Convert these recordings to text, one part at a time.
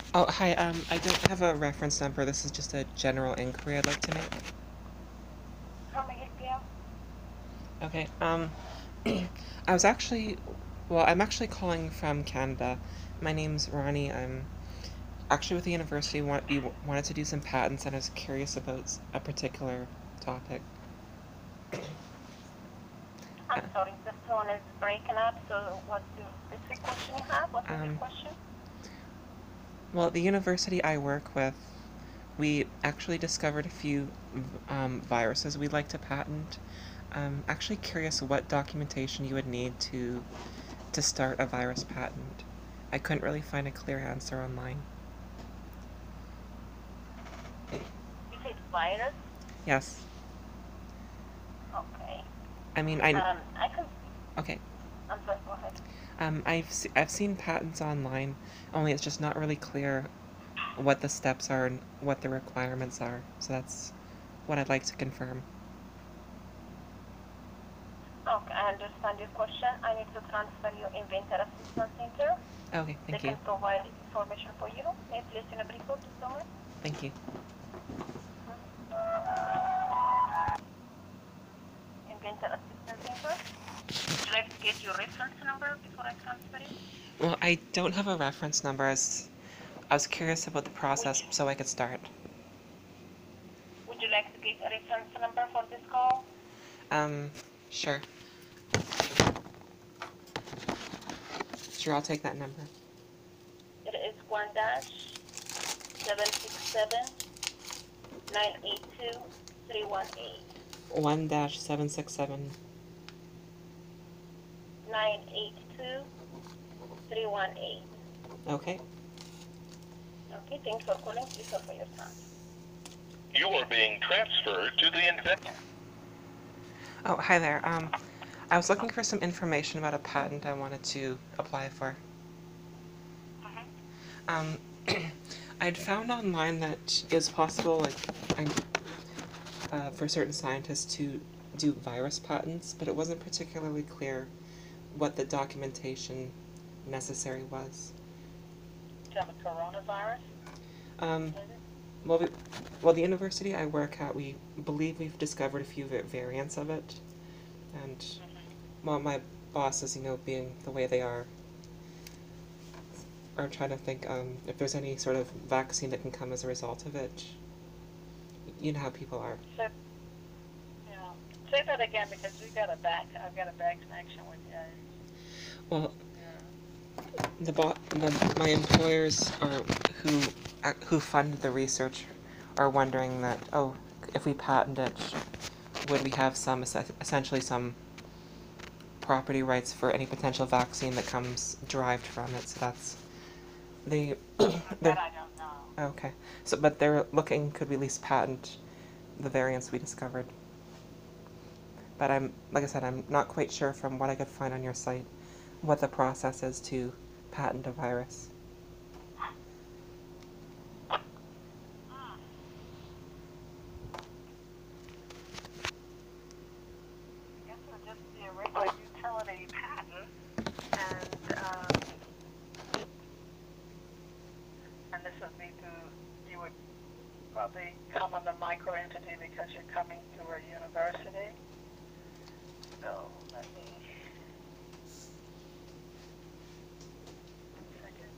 Oh, hi. I don't have a reference number. This is just a general inquiry I'd like to make. How may I help you? Okay. I was actually, well, I'm actually calling from Canada. My name's Ronnie. I'm actually with the university. We wanted to do some patents, and I was curious about a particular topic. I'm Uh, sorry, the phone is breaking up. So, what's the specific question you have? What was your Um, question? well, at the university I work with, we actually discovered a few viruses we'd like to patent. I'm actually curious what documentation you would need to start a virus patent. I couldn't really find a clear answer online. You said virus. Yes. Okay. I mean, I I can. okay. I'm sorry. Go ahead. I've seen patents online, only it's just not really clear what the steps are and what the requirements are. So that's what I'd like to confirm. Okay, I understand your question. I need to transfer you inventor assistance center. Okay, They thank you. can provide information for you. May I place in a brief hold just a moment? Thank you. Inventor assistance center. Would you like to get your reference number before I transfer you? Well, I don't have a reference number as I was curious about the process Which so I could start. would you like to get a reference number for this call? Um, sure. Sure, I'll take that number. It is 1-767 982 318. 1-767. 982 318. Okay. Okay, thanks for calling. Please hold for your time. You are being transferred to the inventor. Oh, hi there. I was looking for some information about a patent I wanted to apply for. Um, I'd found online that it's possible, for certain scientists to do virus patents, but it wasn't particularly clear what the documentation necessary was. Do you have a coronavirus? Um, well, well, the university I work at, we believe we've discovered a few variants of it, and well, my bosses, being the way they are trying to think if there's any sort of vaccine that can come as a result of it. You know how people are. Say, yeah. Say that again because I've got a bad connection with you. Well, Yeah. my employers are who who fund the research are wondering that, oh, if we patent it, would we have some essentially some property rights for any potential vaccine that comes derived from it? So that's they That they're I don't know. okay. So but they're looking, could we at least patent the variants we discovered? But like I said, I'm not quite sure from what I could find on your site what the process is to patent a virus. Hmm. I guess it would just be a regular utility patent, and this would be through. You would probably come on the micro entity because you're coming through a university. So let me 1 second.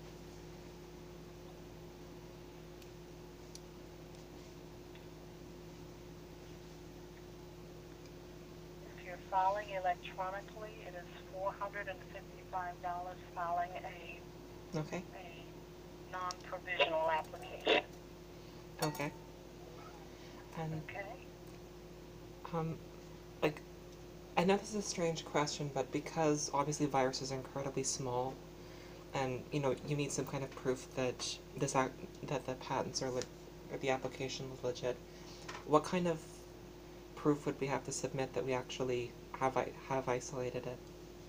If you're filing electronically, it is $455 filing Okay. a non-provisional application. Okay. And Okay. um, like I know this is a strange question, but because obviously viruses are incredibly small, and you need some kind of proof that that the patents are or the application was legit. What kind of proof would we have to submit that we actually have isolated it?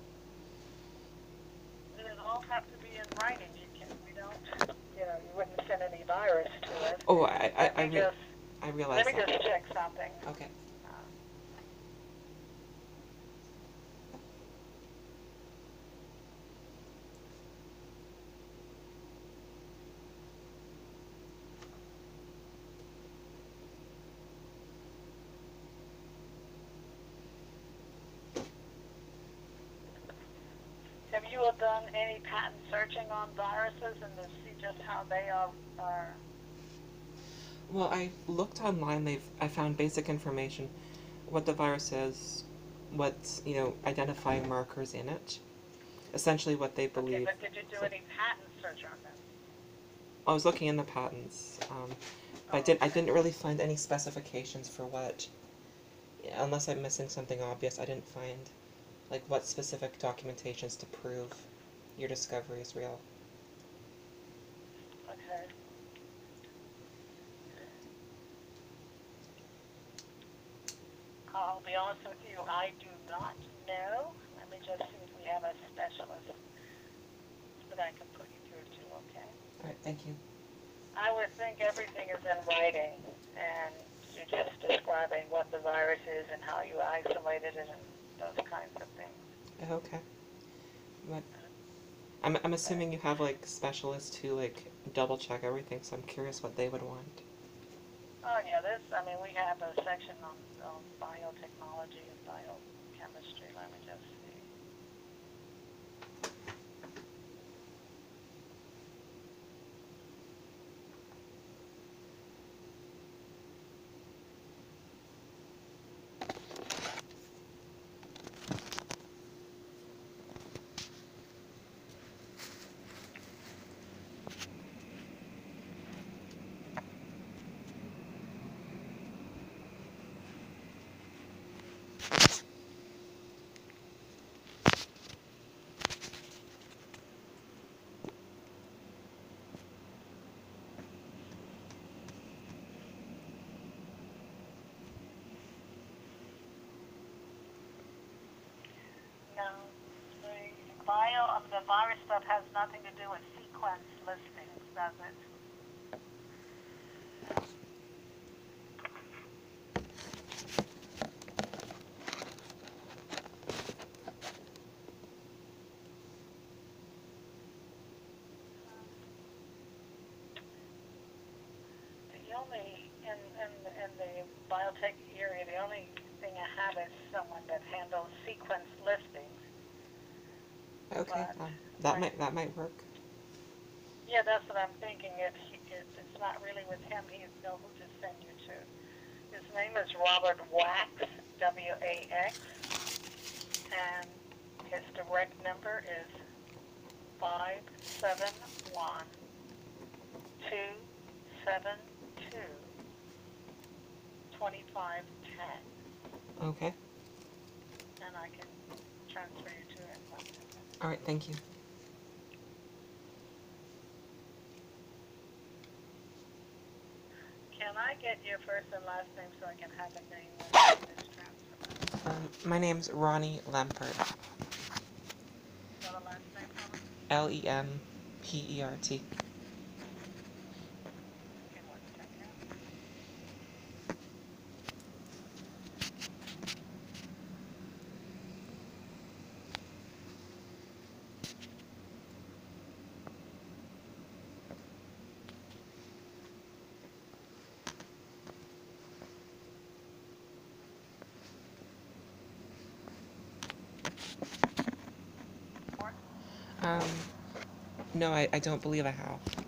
And it all have to be in writing. We don't, you wouldn't send any virus to us. Oh, Let me just, I let realize me that. just check something. Okay. Uh, Have you done any patent searching on viruses and to see just how they are? Well, I looked online. I found basic information, what the virus is, what's identifying markers in it, essentially what they Okay, believe. but did you do any patent search on them? I was looking in the patents, but I didn't really find any specifications for what. Unless I'm missing something obvious, I didn't find like what specific documentations to prove your discovery is real. Okay. I'll be honest with you, I do not know. Let me just see if we have a specialist that I can put you through to, okay? All right, thank you. I would think everything is in writing, and you're just describing what the virus is and how you isolated it and those kinds of things. Okay. But I'm assuming you have like specialists who like double check everything, so I'm curious what they would want. Oh yeah, we have a section on biotechnology and biochemistry. Let me just see. No, the virus stuff has nothing to do with sequence listings, does it? The only in the biotech area, the only thing I have is someone that handles sequence listings. Okay, But that might work. yeah, that's what I'm thinking. It's not really with him. He'd know who to send you to. His name is Robert Wax, W-A-X, and his direct number is 571-272-2510. Okay. And I can transfer you to him. All right, thank you. Can I get your first and last name so I can have a name when this transfer? My name's Ronnie Lempert. Spell the last name for me? Lempert. Okay, 1 second. No, I don't believe I have.